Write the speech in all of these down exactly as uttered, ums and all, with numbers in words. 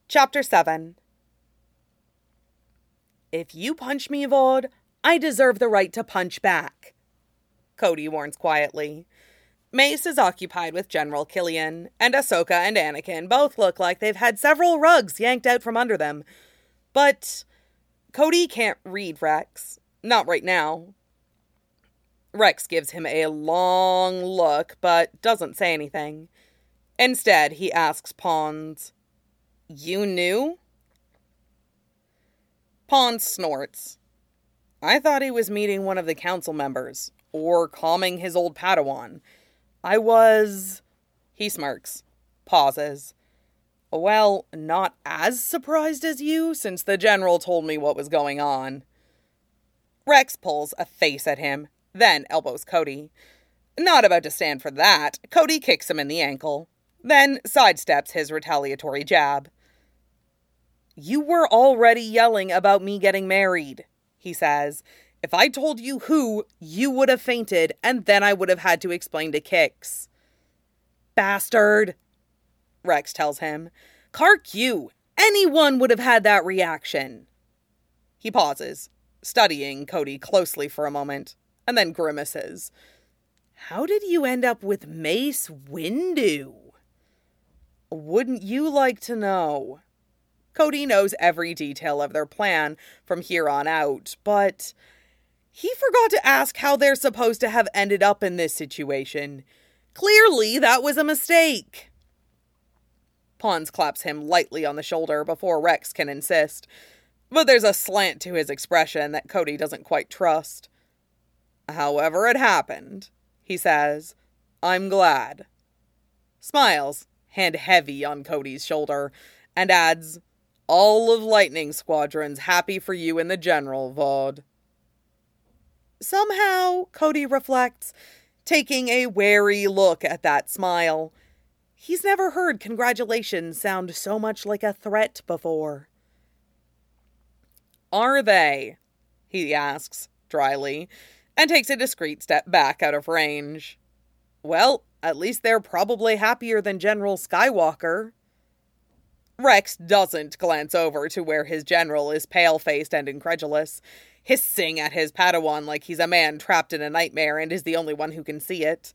Chapter seven. If you punch me, Vaude, I deserve the right to punch back, Cody warns quietly. Mace is occupied with General Killian, and Ahsoka and Anakin both look like they've had several rugs yanked out from under them. But Cody can't read Rex. Not right now. Rex gives him a long look, but doesn't say anything. Instead, he asks Pons, "You knew?" Pons snorts. "I thought he was meeting one of the council members, or calming his old Padawan. I was..." He smirks. Pauses. "Well, not as surprised as you, since the general told me what was going on." Rex pulls a face at him, then elbows Cody. Not about to stand for that, Cody kicks him in the ankle, then sidesteps his retaliatory jab. "You were already yelling about me getting married," he says. "If I told you who, you would have fainted, and then I would have had to explain to Kix." "Bastard," Rex tells him. "Cark you! Anyone would have had that reaction." He pauses, studying Cody closely for a moment, and then grimaces. "How did you end up with Mace Windu?" "Wouldn't you like to know?" Cody knows every detail of their plan from here on out, but he forgot to ask how they're supposed to have ended up in this situation. Clearly, that was a mistake. Pons claps him lightly on the shoulder before Rex can insist, but there's a slant to his expression that Cody doesn't quite trust. "However it happened," he says, "I'm glad." Smiles, hand heavy on Cody's shoulder, and adds, "All of Lightning Squadron's happy for you and the General, Vaude." Somehow, Cody reflects, taking a wary look at that smile. He's never heard congratulations sound so much like a threat before. "Are they?" he asks, dryly, and takes a discreet step back out of range. "Well, at least they're probably happier than General Skywalker." Rex doesn't glance over to where his general is pale-faced and incredulous, hissing at his Padawan like he's a man trapped in a nightmare and is the only one who can see it.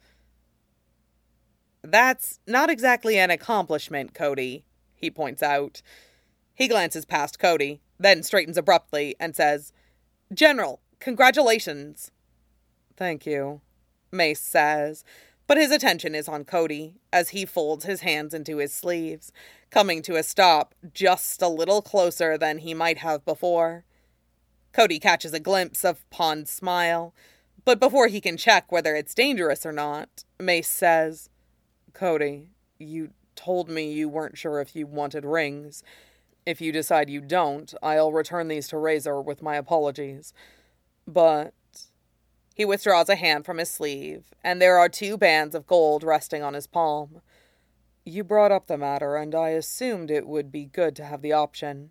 "That's not exactly an accomplishment, Cody," he points out. He glances past Cody, then straightens abruptly and says, "General, congratulations." "Thank you," Mace says, but his attention is on Cody as he folds his hands into his sleeves, coming to a stop just a little closer than he might have before. Cody catches a glimpse of Pond's smile, but before he can check whether it's dangerous or not, Mace says, "Cody, you told me you weren't sure if you wanted rings. If you decide you don't, I'll return these to Razor with my apologies. But..." He withdraws a hand from his sleeve, and there are two bands of gold resting on his palm. "You brought up the matter, and I assumed it would be good to have the option."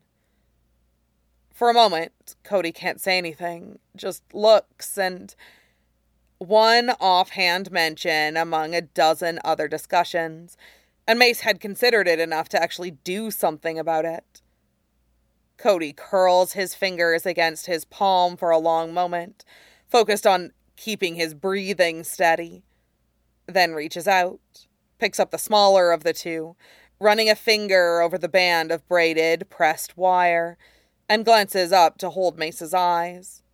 For a moment, Cody can't say anything, just looks, and one offhand mention among a dozen other discussions, and Mace had considered it enough to actually do something about it. Cody curls his fingers against his palm for a long moment, focused on keeping his breathing steady, then reaches out, picks up the smaller of the two, running a finger over the band of braided, pressed wire, and glances up to hold Mace's eyes.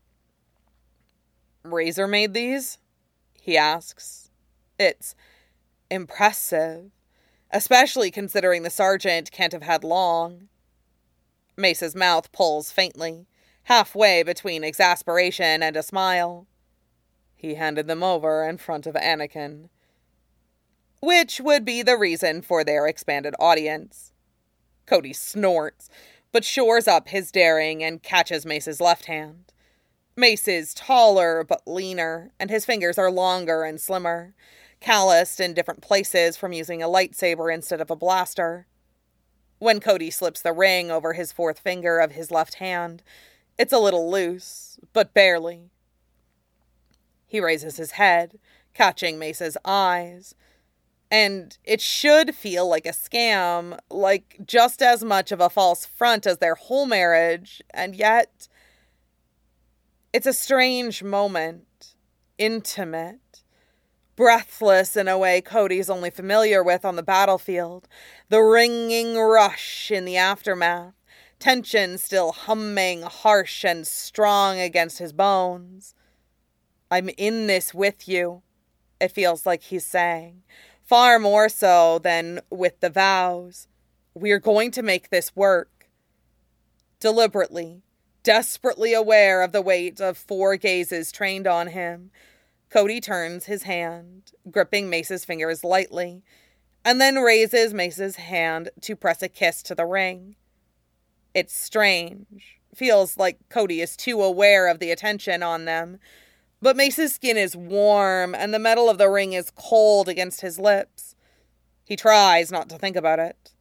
"Razor made these?" he asks. It's impressive, especially considering the sergeant can't have had long. Mace's mouth pulls faintly, halfway between exasperation and a smile. "He handed them over in front of Anakin." Which would be the reason for their expanded audience. Cody snorts, but shores up his daring and catches Mace's left hand. Mace is taller but leaner, and his fingers are longer and slimmer, calloused in different places from using a lightsaber instead of a blaster. When Cody slips the ring over his fourth finger of his left hand, it's a little loose, but barely. He raises his head, catching Mace's eyes. And it should feel like a scam, like just as much of a false front as their whole marriage, and yet it's a strange moment, intimate, breathless in a way Cody's only familiar with on the battlefield, the ringing rush in the aftermath, tension still humming harsh and strong against his bones. I'm in this with you, it feels like he's saying. Far more so than with the vows. We're going to make this work. Deliberately, desperately aware of the weight of four gazes trained on him, Cody turns his hand, gripping Mace's fingers lightly, and then raises Mace's hand to press a kiss to the ring. It's strange. Feels like Cody is too aware of the attention on them. But Mace's skin is warm, and the metal of the ring is cold against his lips. He tries not to think about it.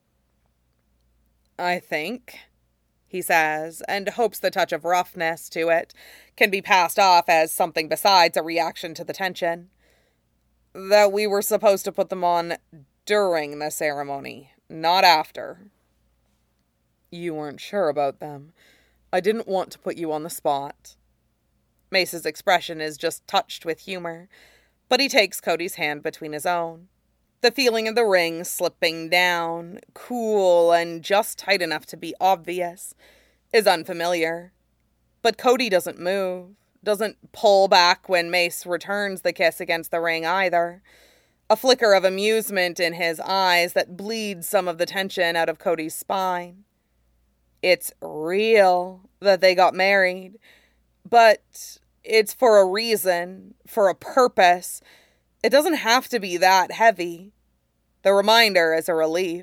I think, he says, and hopes the touch of roughness to it can be passed off as something besides a reaction to the tension, that we were supposed to put them on during the ceremony, not after. You weren't sure about them. I didn't want to put you on the spot. Mace's expression is just touched with humor, but he takes Cody's hand between his own. The feeling of the ring slipping down, cool and just tight enough to be obvious, is unfamiliar. But Cody doesn't move, doesn't pull back when Mace returns the kiss against the ring either. A flicker of amusement in his eyes that bleeds some of the tension out of Cody's spine. It's real that they got married. But it's for a reason, for a purpose. It doesn't have to be that heavy. The reminder is a relief.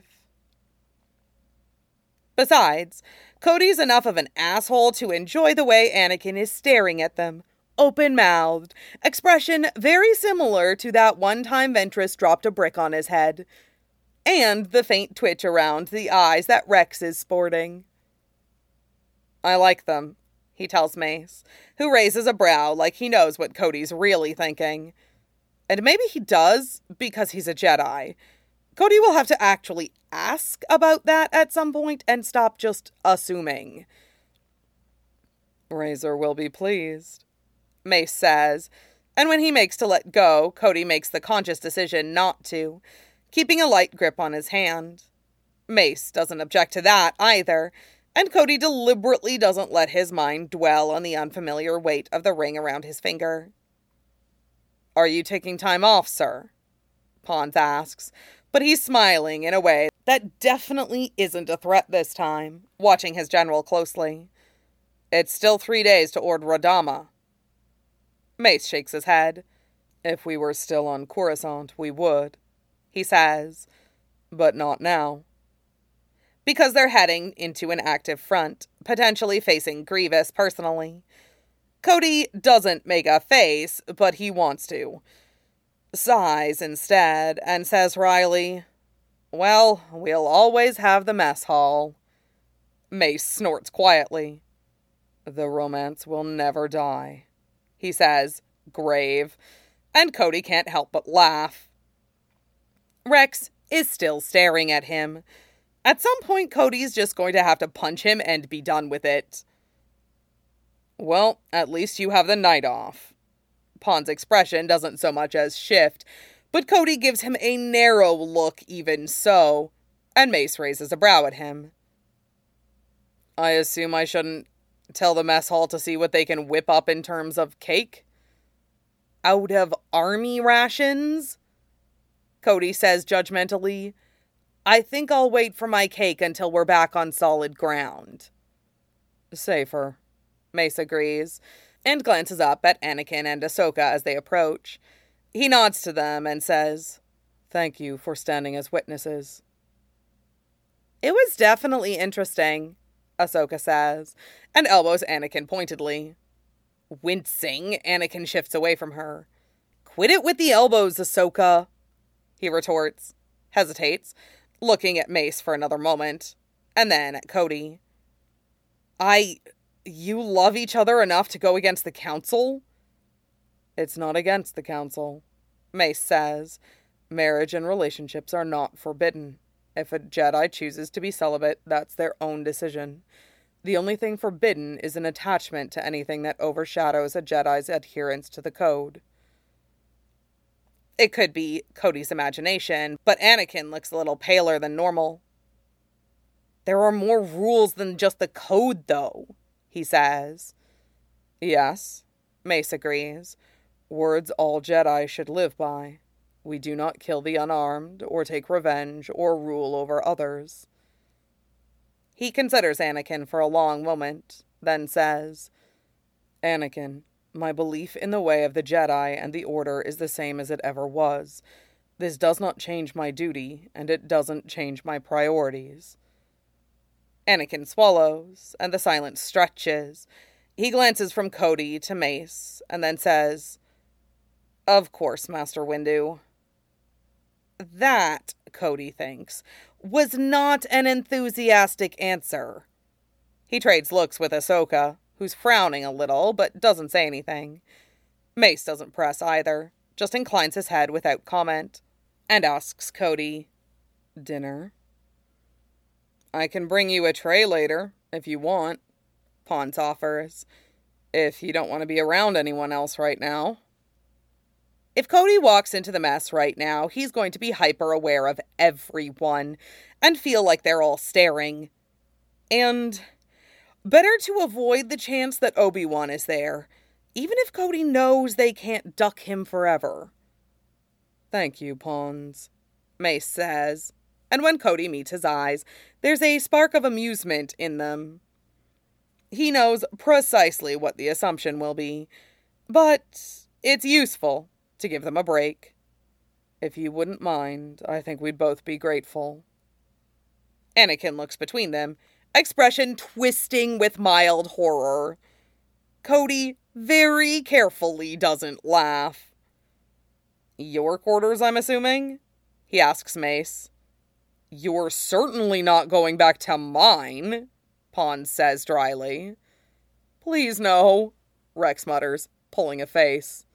Besides, Cody's enough of an asshole to enjoy the way Anakin is staring at them, open-mouthed, expression very similar to that one time Ventress dropped a brick on his head, and the faint twitch around the eyes that Rex is sporting. I like them, he tells Mace, who raises a brow like he knows what Cody's really thinking. And maybe he does, because he's a Jedi. Cody will have to actually ask about that at some point and stop just assuming. Razor will be pleased, Mace says, and when he makes to let go, Cody makes the conscious decision not to, keeping a light grip on his hand. Mace doesn't object to that either, and Cody deliberately doesn't let his mind dwell on the unfamiliar weight of the ring around his finger. Are you taking time off, sir? Pons asks, but he's smiling in a way that definitely isn't a threat this time, watching his general closely. It's still three days to Ord Radama. Mace shakes his head. If we were still on Coruscant, we would, he says, but not now. Because they're heading into an active front, potentially facing Grievous personally. Cody doesn't make a face, but he wants to. Sighs instead, and says wryly, well, we'll always have the mess hall. Mace snorts quietly. The romance will never die, he says, grave, and Cody can't help but laugh. Rex is still staring at him. At some point, Cody's just going to have to punch him and be done with it. Well, at least you have the night off. Pons' expression doesn't so much as shift, but Cody gives him a narrow look even so, and Mace raises a brow at him. I assume I shouldn't tell the mess hall to see what they can whip up in terms of cake? Out of army rations? Cody says judgmentally. I think I'll wait for my cake until we're back on solid ground. Safer, Mace agrees, and glances up at Anakin and Ahsoka as they approach. He nods to them and says, thank you for standing as witnesses. It was definitely interesting, Ahsoka says, and elbows Anakin pointedly. Wincing, Anakin shifts away from her. Quit it with the elbows, Ahsoka, he retorts, hesitates, looking at Mace for another moment, and then at Cody. I... You love each other enough to go against the council? It's not against the council, Mace says, Marriage and relationships are not forbidden. If a Jedi chooses to be celibate, that's their own decision. The only thing forbidden is an attachment to anything that overshadows a Jedi's adherence to the code. It could be Cody's imagination, but Anakin looks a little paler than normal. There are more rules than just the code, though, he says. Yes, Mace agrees. Words all Jedi should live by. We do not kill the unarmed, or take revenge, or rule over others. He considers Anakin for a long moment, then says, Anakin, my belief in the way of the Jedi and the Order is the same as it ever was. This does not change my duty, and it doesn't change my priorities. Anakin swallows, and the silence stretches. He glances from Cody to Mace, and then says, Of course, Master Windu. That, Cody thinks, was not an enthusiastic answer. He trades looks with Ahsoka, who's frowning a little, but doesn't say anything. Mace doesn't press either, just inclines his head without comment, and asks Cody, Dinner? I can bring you a tray later, if you want, Pons offers, if you don't want to be around anyone else right now. If Cody walks into the mess right now, he's going to be hyper-aware of everyone and feel like they're all staring. And better to avoid the chance that Obi-Wan is there, even if Cody knows they can't duck him forever. Thank you, Pons, Mace says, and when Cody meets his eyes, there's a spark of amusement in them. He knows precisely what the assumption will be, but it's useful to give them a break. If you wouldn't mind, I think we'd both be grateful. Anakin looks between them, expression twisting with mild horror. Cody very carefully doesn't laugh. Your quarters, I'm assuming? He asks Mace. You're certainly not going back to mine, Pons says dryly. Please no, Rex mutters, pulling a face.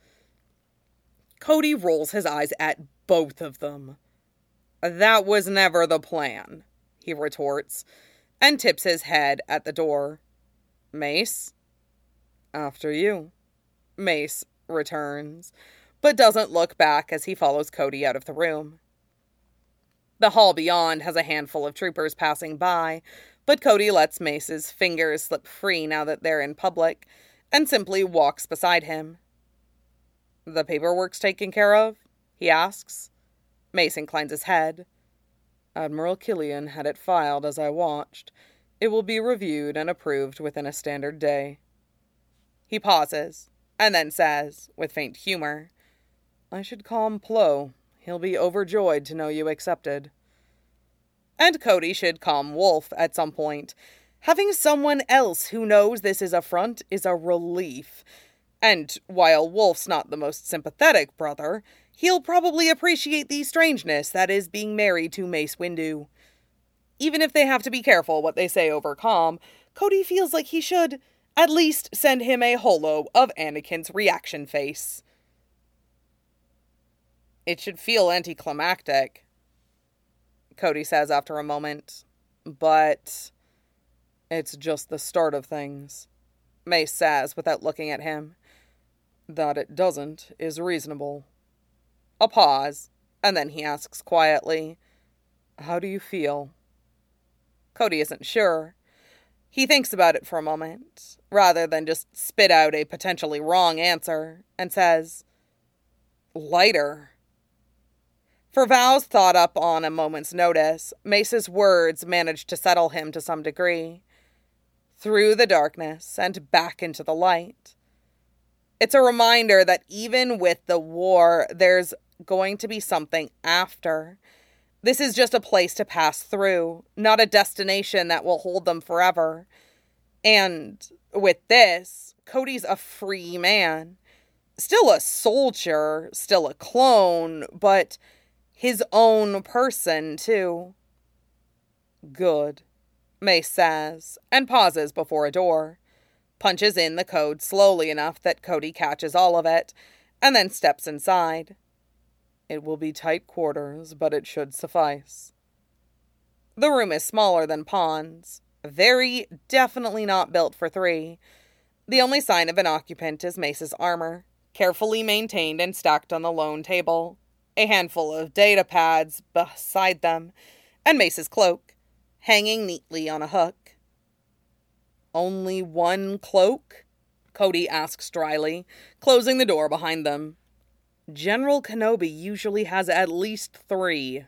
Cody rolls his eyes at both of them. That was never the plan, he retorts, and tips his head at the door. Mace? After you, Mace returns, but doesn't look back as he follows Cody out of the room. The hall beyond has a handful of troopers passing by, but Cody lets Mace's fingers slip free now that they're in public, and simply walks beside him. The paperwork's taken care of? He asks. Mace inclines his head. Admiral Killian had it filed as I watched. It will be reviewed and approved within a standard day. He pauses, and then says, with faint humor, I should calm Plo. He'll be overjoyed to know you accepted. And Cody should calm Wolf at some point. Having someone else who knows this is a front is a relief. And while Wolf's not the most sympathetic brother, he'll probably appreciate the strangeness that is being married to Mace Windu. Even if they have to be careful what they say over comm, Cody feels like he should at least send him a holo of Anakin's reaction face. It should feel anticlimactic, Cody says after a moment. But it's just the start of things, Mace says without looking at him. That it doesn't is reasonable. A pause, and then he asks quietly, How do you feel? Cody isn't sure. He thinks about it for a moment, rather than just spit out a potentially wrong answer, and says, Lighter. For vows thought up on a moment's notice, Mace's words managed to settle him to some degree. Through the darkness and back into the light. It's a reminder that even with the war, there's going to be something after. This is just a place to pass through, not a destination that will hold them forever. And with this, Cody's a free man. Still a soldier, still a clone, but his own person, too. Good, Mace says, and pauses before a door. Punches in the code slowly enough that Cody catches all of it, and then steps inside. It will be tight quarters, but it should suffice. The room is smaller than Pond's. Very definitely not built for three. The only sign of an occupant is Mace's armor, carefully maintained and stacked on the lone table. A handful of data pads beside them, and Mace's cloak, hanging neatly on a hook. Only one cloak? Cody asks dryly, closing the door behind them. General Kenobi usually has at least three.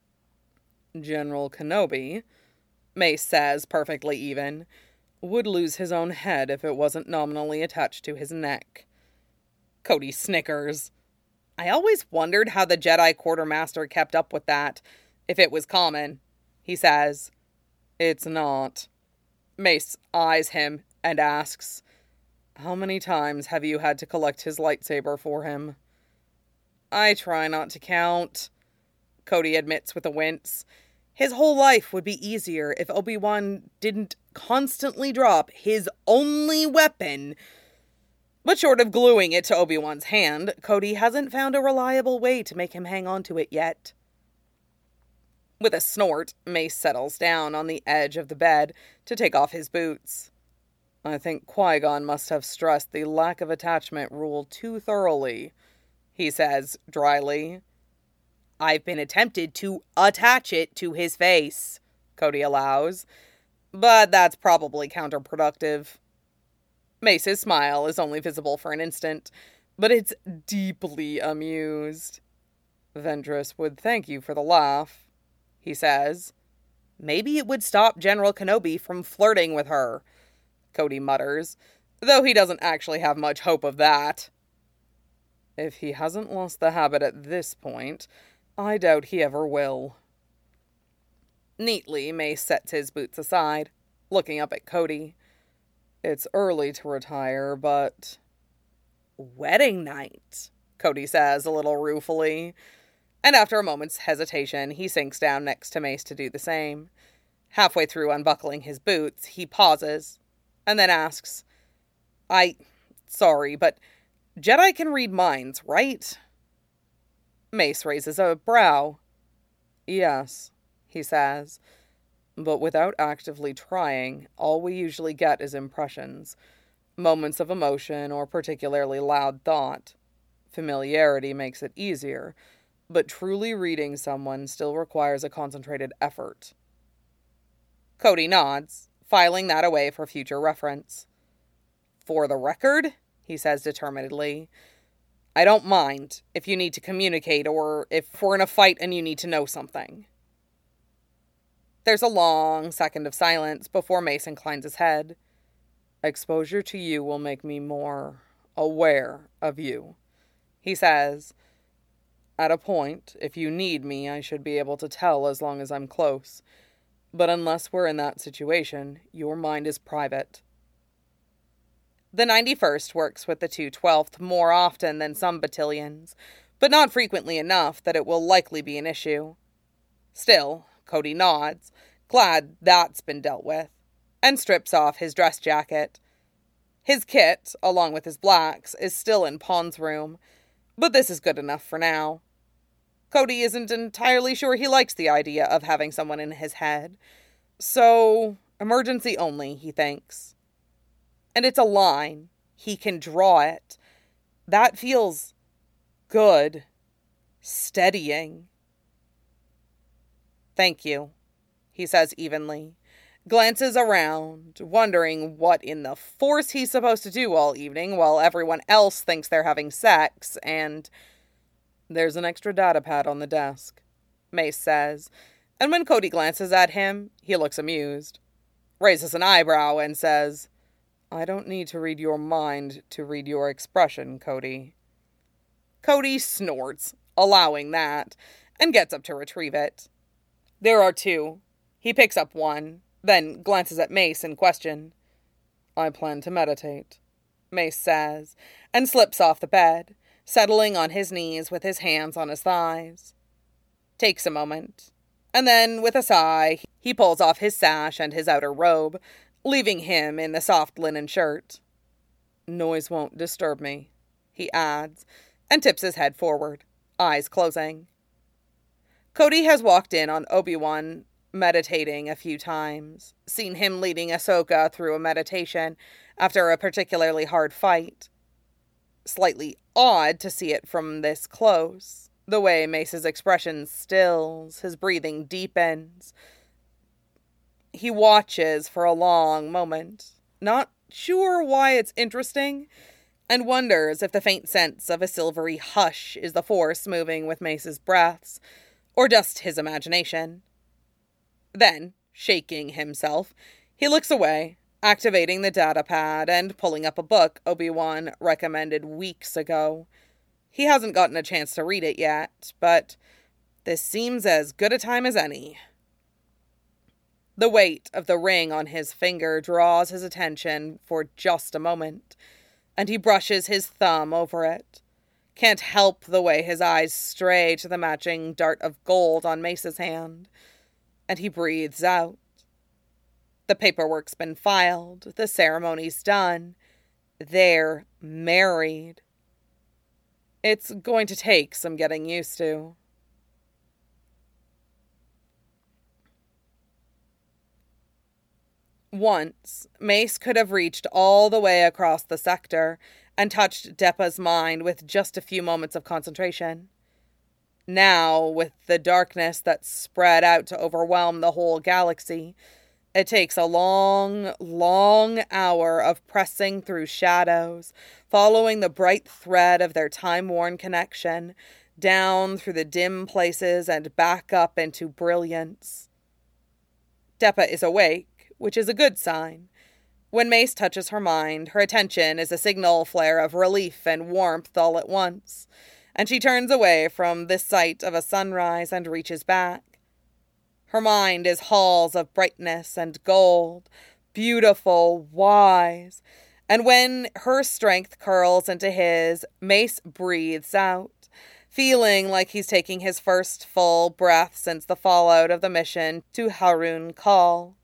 General Kenobi, Mace says, perfectly even, would lose his own head if it wasn't nominally attached to his neck. Cody snickers. I always wondered how the Jedi Quartermaster kept up with that, if it was common, he says. It's not. Mace eyes him and asks, how many times have you had to collect his lightsaber for him? I try not to count, Cody admits with a wince. His whole life would be easier if Obi-Wan didn't constantly drop his only weapon. But short of gluing it to Obi-Wan's hand, Cody hasn't found a reliable way to make him hang on to it yet. With a snort, Mace settles down on the edge of the bed to take off his boots. I think Qui-Gon must have stressed the lack of attachment rule too thoroughly, he says dryly. I've been attempted to attach it to his face, Cody allows, but that's probably counterproductive. Mace's smile is only visible for an instant, but it's deeply amused. Ventress would thank you for the laugh, he says. Maybe it would stop General Kenobi from flirting with her, Cody mutters, though he doesn't actually have much hope of that. If he hasn't lost the habit at this point, I doubt he ever will. Neatly, Mace sets his boots aside, looking up at Cody. It's early to retire, but... Wedding night, Cody says a little ruefully, and after a moment's hesitation, he sinks down next to Mace to do the same. Halfway through unbuckling his boots, he pauses, and then asks, I... sorry, but Jedi can read minds, right? Mace raises a brow. Yes, he says, but without actively trying, all we usually get is impressions, moments of emotion or particularly loud thought. Familiarity makes it easier, but truly reading someone still requires a concentrated effort. Cody nods, filing that away for future reference. For the record, he says determinedly, I don't mind if you need to communicate or if we're in a fight and you need to know something. There's a long second of silence before Mace inclines his head. Exposure to you will make me more aware of you, he says. At a point, if you need me, I should be able to tell as long as I'm close. But unless we're in that situation, your mind is private. The ninety-first works with the two twelfth more often than some battalions, but not frequently enough that it will likely be an issue. Still, Cody nods, glad that's been dealt with, and strips off his dress jacket. His kit, along with his blacks, is still in Pond's room, but this is good enough for now. Cody isn't entirely sure he likes the idea of having someone in his head, so emergency only, he thinks. And it's a line. He can draw it. That feels good. Steadying. Thank you, he says evenly, glances around, wondering what in the force he's supposed to do all evening while everyone else thinks they're having sex, and... There's an extra data pad on the desk, Mace says, and when Cody glances at him, he looks amused, raises an eyebrow, and says, I don't need to read your mind to read your expression, Cody. Cody snorts, allowing that, and gets up to retrieve it. There are two. He picks up one, then glances at Mace in question. I plan to meditate, Mace says, and slips off the bed, settling on his knees with his hands on his thighs. Takes a moment, and then, with a sigh, he pulls off his sash and his outer robe, leaving him in the soft linen shirt. Noise won't disturb me, he adds, and tips his head forward, eyes closing. Cody has walked in on Obi-Wan meditating a few times, seen him leading Ahsoka through a meditation after a particularly hard fight. Slightly odd to see it from this close, the way Mace's expression stills, his breathing deepens. He watches for a long moment, not sure why it's interesting, and wonders if the faint sense of a silvery hush is the force moving with Mace's breaths, or just his imagination. Then, shaking himself, he looks away, activating the data pad and pulling up a book Obi-Wan recommended weeks ago. He hasn't gotten a chance to read it yet, but this seems as good a time as any. The weight of the ring on his finger draws his attention for just a moment, and he brushes his thumb over it. Can't help the way his eyes stray to the matching dart of gold on Mace's hand, and he breathes out. The paperwork's been filed, the ceremony's done. They're married. It's going to take some getting used to. Once, Mace could have reached all the way across the sector and touched Depa's mind with just a few moments of concentration. Now, with the darkness that's spread out to overwhelm the whole galaxy, it takes a long, long hour of pressing through shadows, following the bright thread of their time-worn connection, down through the dim places and back up into brilliance. Depa is awake, which is a good sign. When Mace touches her mind, her attention is a signal flare of relief and warmth all at once, and she turns away from the sight of a sunrise and reaches back. Her mind is halls of brightness and gold, beautiful, wise, and when her strength curls into his, Mace breathes out, feeling like he's taking his first full breath since the fallout of the mission to Harun Kal.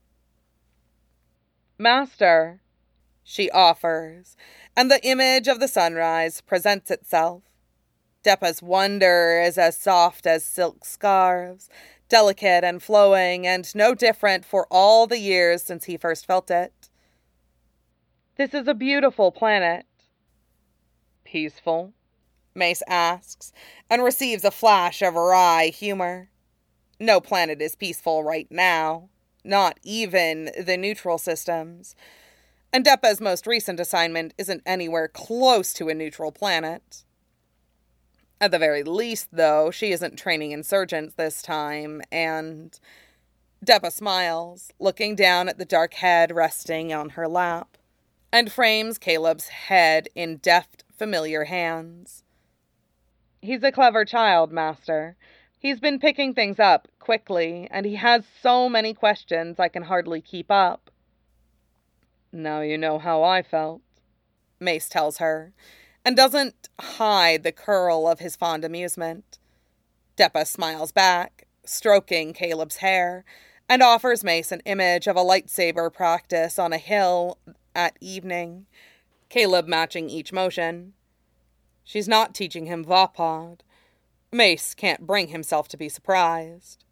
"Master," she offers, and the image of the sunrise presents itself. Depa's wonder is as soft as silk scarves, delicate and flowing, and no different for all the years since he first felt it. "This is a beautiful planet." "Peaceful?" Mace asks, and receives a flash of wry humor. No planet is peaceful right now. Not even the neutral systems. And Depa's most recent assignment isn't anywhere close to a neutral planet. At the very least, though, she isn't training insurgents this time, and... Depa smiles, looking down at the dark head resting on her lap, and frames Caleb's head in deft, familiar hands. "He's a clever child, Master. He's been picking things up quickly, and he has so many questions I can hardly keep up." "Now you know how I felt," Mace tells her, and doesn't hide the curl of his fond amusement. Depa smiles back, stroking Caleb's hair, and offers Mace an image of a lightsaber practice on a hill at evening, Caleb matching each motion. She's not teaching him Vaapad. Mace can't bring himself to be surprised.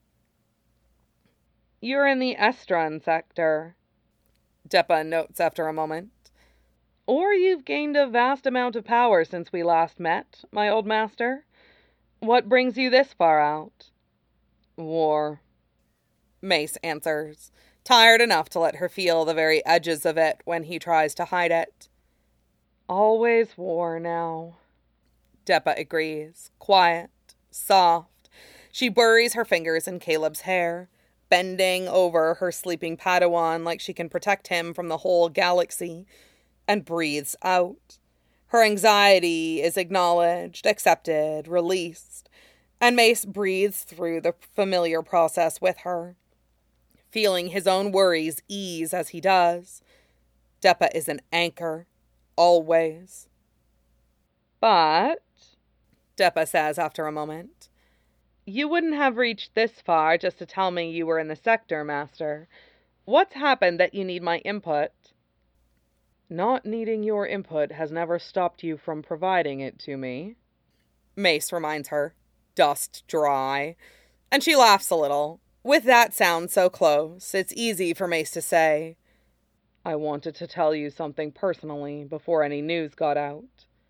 "You're in the Estron sector," Depa notes after a moment. "Or you've gained a vast amount of power since we last met, my old master. What brings you this far out?" "War," Mace answers, tired enough to let her feel the very edges of it when he tries to hide it. "Always war now," Depa agrees, quiet, soft. She buries her fingers in Caleb's hair, bending over her sleeping Padawan like she can protect him from the whole galaxy, and breathes out. Her anxiety is acknowledged, accepted, released, and Mace breathes through the familiar process with her, feeling his own worries ease as he does. Depa is an anchor, always. "But," Depa says after a moment, "you wouldn't have reached this far just to tell me you were in the sector, Master. What's happened that you need my input?" "Not needing your input has never stopped you from providing it to me," Mace reminds her, dust dry, and she laughs a little. With that sound so close, it's easy for Mace to say, I wanted to tell you something personally before any news got out.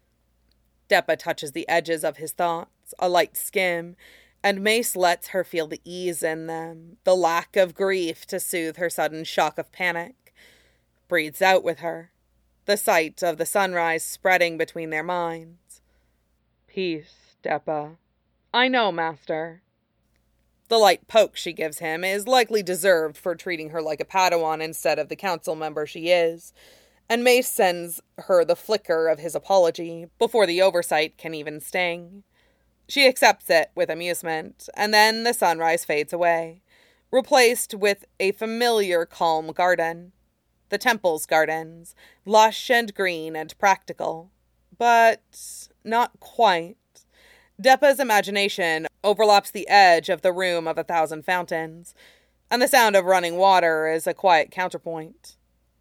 Deppa touches the edges of his thoughts, a light skim, and Mace lets her feel the ease in them, the lack of grief to soothe her sudden shock of panic. Breathes out with her, the sight of the sunrise spreading between their minds. Peace, Deppa. I know, Master. The light poke she gives him is likely deserved for treating her like a Padawan instead of the council member she is, and Mace sends her the flicker of his apology before the oversight can even sting. She accepts it with amusement, and then the sunrise fades away, replaced with a familiar calm garden. The temple's gardens, lush and green and practical, but not quite. Deppa's imagination overlaps the edge of the room of a thousand fountains, and the sound of running water is a quiet counterpoint.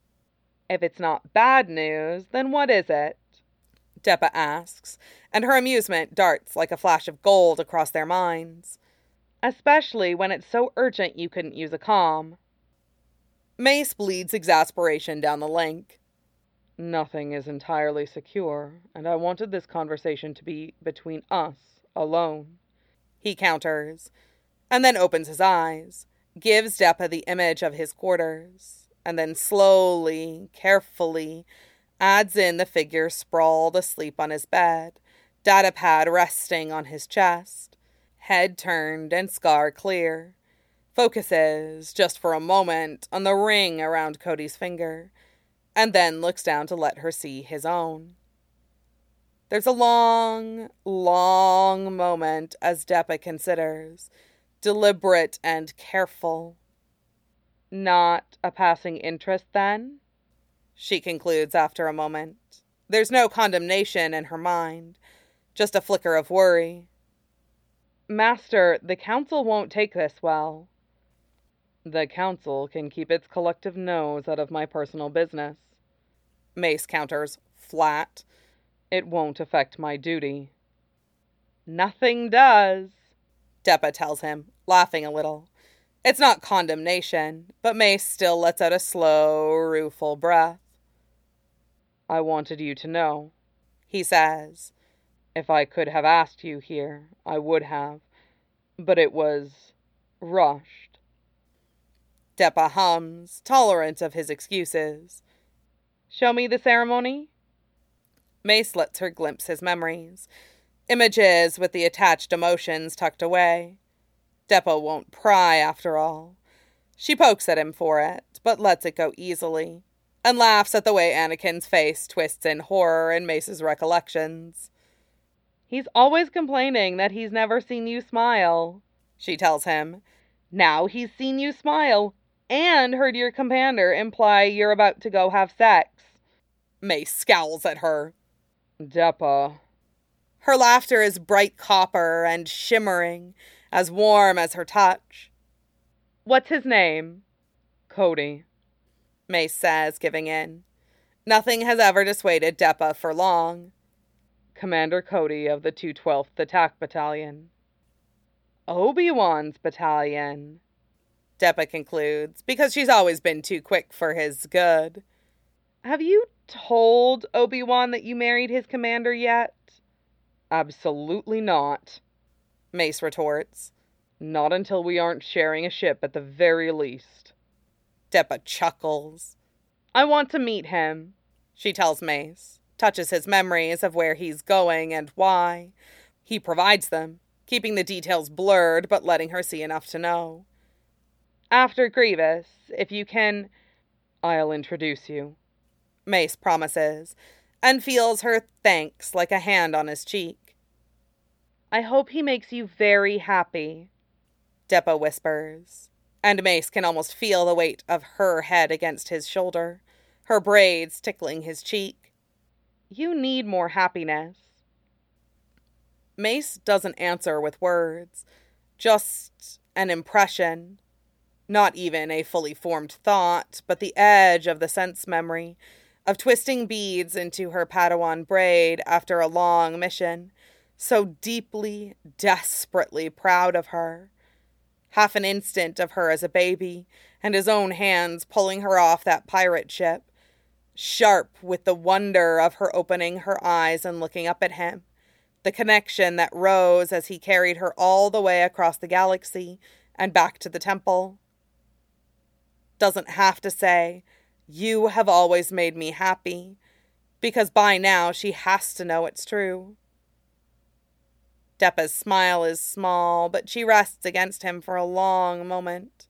If it's not bad news, then what is it? Deppa asks, and her amusement darts like a flash of gold across their minds. Especially when it's so urgent you couldn't use a comm. Mace bleeds exasperation down the link. Nothing is entirely secure, and I wanted this conversation to be between us, alone. He counters, and then opens his eyes, gives Deppa the image of his quarters, and then slowly, carefully, adds in the figure sprawled asleep on his bed, datapad resting on his chest, head turned and scar clear. Focuses, just for a moment, on the ring around Cody's finger, and then looks down to let her see his own. There's a long, long moment as Deppa considers, deliberate and careful. Not a passing interest, then? She concludes after a moment. There's no condemnation in her mind, just a flicker of worry. Master, the council won't take this well. The council can keep its collective nose out of my personal business. Mace counters, flat. It won't affect my duty. Nothing does, Deppa tells him, laughing a little. It's not condemnation, but Mace still lets out a slow, rueful breath. I wanted you to know, he says. If I could have asked you here, I would have, but it was rushed. Deppa hums, tolerant of his excuses. Show me the ceremony? Mace lets her glimpse his memories, images with the attached emotions tucked away. Deppa won't pry, after all. She pokes at him for it, but lets it go easily, and laughs at the way Anakin's face twists in horror in Mace's recollections. He's always complaining that he's never seen you smile, she tells him. Now he's seen you smile, and heard your commander imply you're about to go have sex. Mace scowls at her. Deppa. Her laughter is bright copper and shimmering, as warm as her touch. What's his name? Cody, Mace says, giving in. Nothing has ever dissuaded Deppa for long. Commander Cody of the two twelfth Attack Battalion. Obi-Wan's battalion, Deppa concludes, because she's always been too quick for his good. Have you told Obi-Wan that you married his commander yet? Absolutely not, Mace retorts. Not until we aren't sharing a ship at the very least. Deppa chuckles. I want to meet him, she tells Mace, touches his memories of where he's going and why. He provides them, keeping the details blurred but letting her see enough to know. After Grievous, if you can, I'll introduce you, Mace promises, and feels her thanks like a hand on his cheek. I hope he makes you very happy, Deppa whispers, and Mace can almost feel the weight of her head against his shoulder, her braids tickling his cheek. You need more happiness. Mace doesn't answer with words, just an impression. Not even a fully formed thought, but the edge of the sense memory, of twisting beads into her Padawan braid after a long mission, so deeply, desperately proud of her. Half an instant of her as a baby, and his own hands pulling her off that pirate ship, sharp with the wonder of her opening her eyes and looking up at him, the connection that rose as he carried her all the way across the galaxy and back to the temple. Doesn't have to say, "You have always made me happy," because by now she has to know it's true. Deppa's smile is small, but she rests against him for a long moment.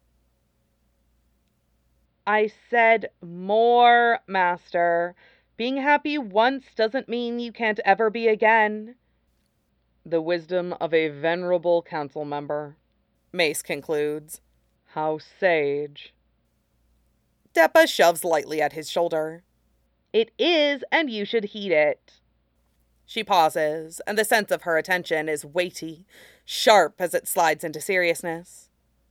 "I said more, Master. Being happy once doesn't mean you can't ever be again." "The wisdom of a venerable council member," Mace concludes. "How sage." Deppa shoves lightly at his shoulder. "It is, and you should heed it." She pauses, and the sense of her attention is weighty, sharp as it slides into seriousness.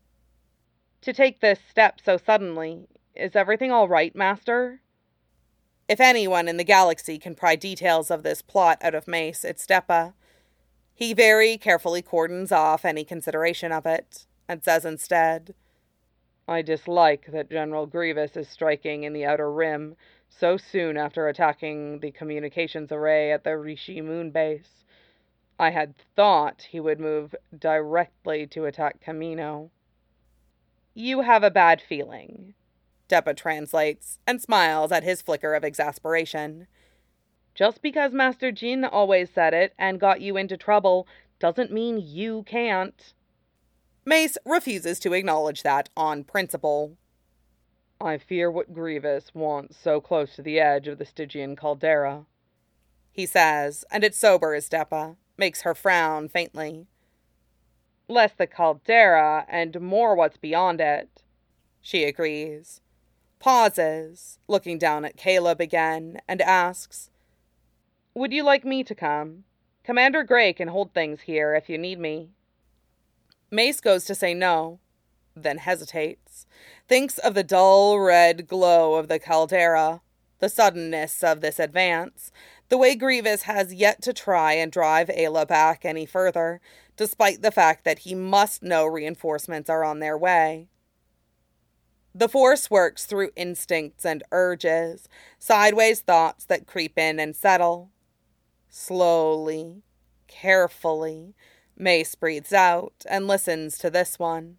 "To take this step so suddenly, is everything all right, Master?" If anyone in the galaxy can pry details of this plot out of Mace, it's Deppa. He very carefully cordons off any consideration of it, and says instead, "I dislike that General Grievous is striking in the Outer Rim so soon after attacking the communications array at the Rishi Moon base. I had thought he would move directly to attack Kamino." "You have a bad feeling," Deppa translates, and smiles at his flicker of exasperation. "Just because Master Jin always said it and got you into trouble doesn't mean you can't." Mace refuses to acknowledge that on principle. "I fear what Grievous wants so close to the edge of the Stygian caldera," he says, and it sobers Deppa, makes her frown faintly. "Less the caldera and more what's beyond it," she agrees. Pauses, looking down at Caleb again, and asks, "Would you like me to come? Commander Gray can hold things here if you need me." Mace goes to say no, then hesitates, thinks of the dull red glow of the caldera, the suddenness of this advance, the way Grievous has yet to try and drive Ayla back any further, despite the fact that he must know reinforcements are on their way. The Force works through instincts and urges, sideways thoughts that creep in and settle. Slowly, carefully, Mace breathes out and listens to this one.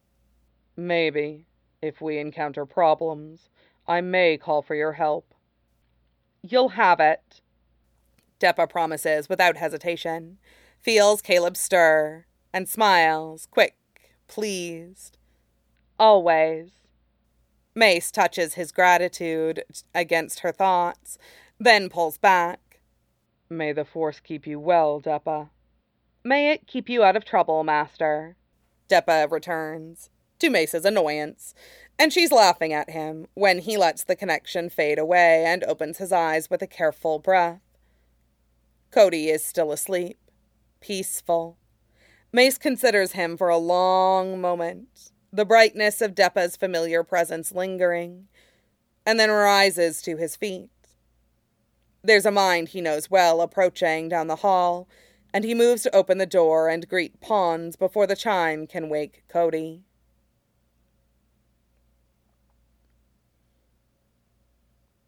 "Maybe, if we encounter problems, I may call for your help." "You'll have it," Deppa promises without hesitation, feels Caleb stir, and smiles, quick, pleased. "Always." Mace touches his gratitude against her thoughts, then pulls back. "May the Force keep you well, Deppa." "May it keep you out of trouble, Master," Deppa returns, to Mace's annoyance, and she's laughing at him when he lets the connection fade away and opens his eyes with a careful breath. Cody is still asleep, peaceful. Mace considers him for a long moment, the brightness of Deppa's familiar presence lingering, and then rises to his feet. There's a mind he knows well approaching down the hall, and he moves to open the door and greet Pons before the chime can wake Cody.